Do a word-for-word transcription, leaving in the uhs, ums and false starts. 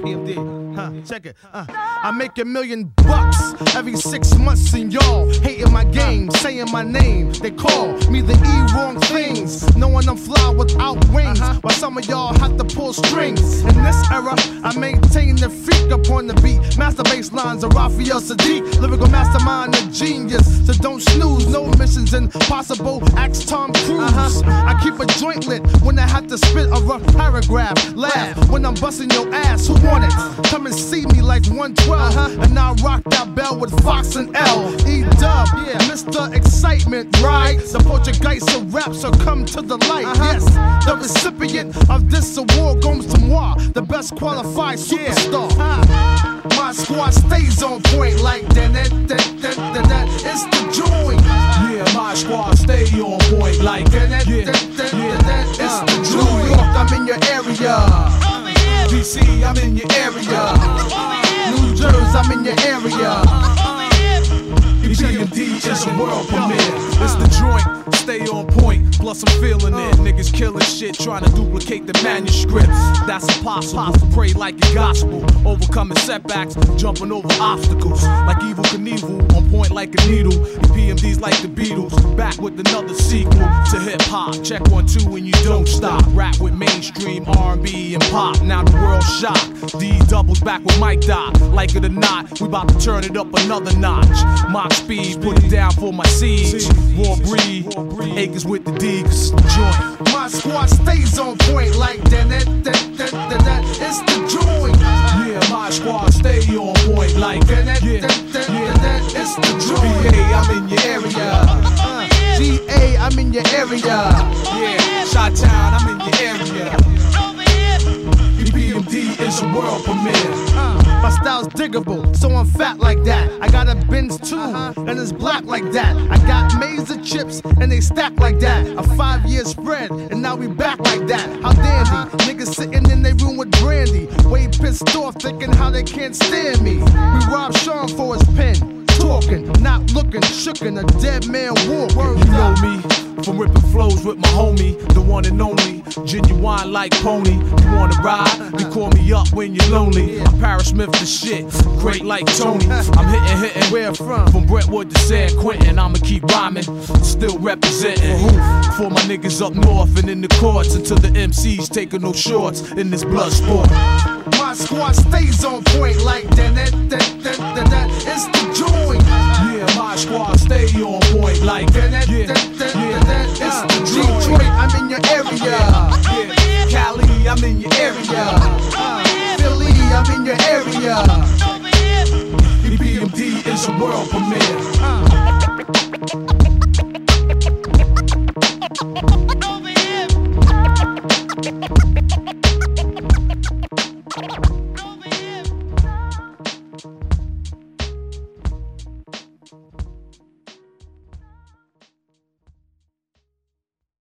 P M D, huh, check it, uh. I make a million bucks every six months and y'all hating my game, saying my name. They call me the E wrong things, knowing I'm fly without wings, while some of y'all have to pull strings. In this era, I maintain the freak upon the beat. Master bass lines of Raphael Sadiq, lyrical mastermind, a genius. So don't snooze, no missions impossible. Ask Tom Cruise. I keep a joint lit when I have to spit a rough paragraph. Laugh when I'm busting your ass. Who want it? Come and see me like one twelve, and I rock that bell with Fox and L. E-Dub, yeah, Mister Excitement, right? The Portuguese of rap, so come to the light. Yes, the recipient of this award goes to moi, the best qualified superstar. My squad stays on point like that, that, that, that, that, that. It's the joint. Yeah, my squad stay on point like that, that, that, that, that, that. It's the joint. New York, I'm in your area. D C, I'm in your area. New Jersey, I'm in your area. E P M D is a world premiere. It's the joint, stay on point. Plus I'm feeling it. Niggas killing shit, trying to duplicate the manuscripts. That's impossible. Pray like a gospel, overcoming setbacks, jumping over obstacles. Like Evel Knievel, on point like a needle. E P M D's like the Beatles, back with another sequel to hip hop. Check one, two, and you don't stop. Rap with mainstream R and B and pop. Now the world's shocked. D doubles back with Mike Doc. Like it or not, we about to turn it up another notch. Mach speed, put it down for my seeds. Raw breed, acres with the D, cause it's the joint. My squad stays on point like that, that, that, that, that, that. It's the joint. Yeah, my squad stay on point like that, that, yeah, that, that, that, that. It's the joint. B A, I'm in your area. G A, I'm in your area. Yeah, Chi-Town, I'm in your area. E P M D is a world premiere. My style's diggable, so I'm fat like that. I got a Benz too, and it's black like that. I got Mesa chips, and they stack like that. A five-year spread, and now we back like that. How dandy, niggas sitting in their room with brandy, way pissed off, thinking how they can't stand me. We robbed Sean for his pen, talking, not looking, shookin', a dead man walking. You know me, from ripping flows with my homie, the one and only, genuine like Pony. You wanna ride? You call me up when you're lonely. I'm Paris Smith the shit, great like Tony. I'm hitting, hitting, where from? From Brentwood to San Quentin. I'ma keep rhyming, still representing. For my niggas up north and in the courts, until the M Cs taking no shorts in this blood sport. My squad stays on point like that, that, that, that, that, that. It's the joint. Yeah, my squad stay on point like that, that, yeah, that, that, yeah, that, that. It's uh, the joint. Detroit, I'm in your area. Yeah, Cali, I'm in your area. Uh, Philly, I'm in your area. E P M D is a world premiere. Uh.